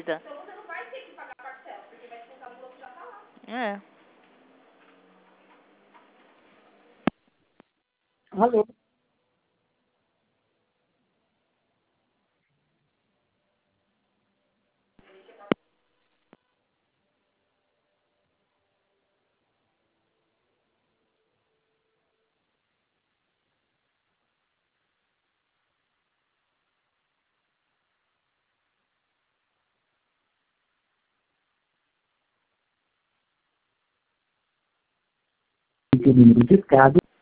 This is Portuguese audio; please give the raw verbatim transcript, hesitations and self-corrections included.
vida. Então você não vai ter que pagar parcela, porque vai descontar do outro que já tá lá. É. Alô? O número discado